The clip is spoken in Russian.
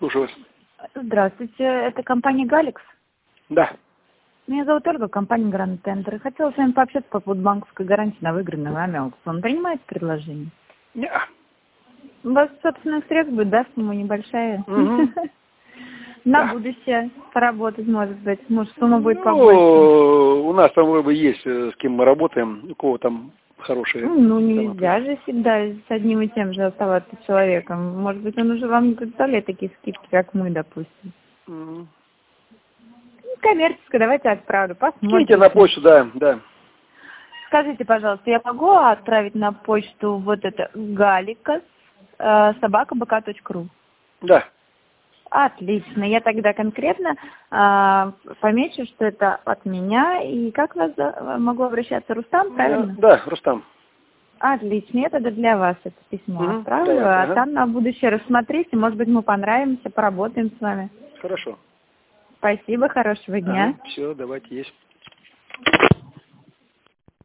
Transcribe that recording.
Слушаю вас. Здравствуйте, это компания «Галикс». Да. Меня зовут Ольга, компания «Гранд Тендер». Хотела с вами пообщаться по поводу банковской гарантии на выигранный вами аукцион. Принимаете предложение? Нет. У вас собственных средств будет, да, сумма небольшая? Угу. На будущее поработать, может быть. Может, сумма будет побольше. У нас там вроде бы есть, с кем мы работаем, у кого там хорошие. Ну, нельзя же всегда с одним и тем же оставаться человеком. Может быть, он уже вам не представляет такие скидки, как мы, допустим. Угу. Коммерческая, давайте отправлю, посмотрим. Киньте на почту, да. Скажите, пожалуйста, я могу отправить на почту вот это галикас @bk.ru? Да. Отлично. Я тогда конкретно помечу, что это от меня. И как вас могу обращаться? Рустам, правильно? Да, Рустам. Отлично. Я тогда для вас это письмо отправлю. Давайте, А там на будущее рассмотрите. Может быть, мы понравимся, поработаем с вами. Хорошо. Спасибо, хорошего дня. Все, давайте, есть.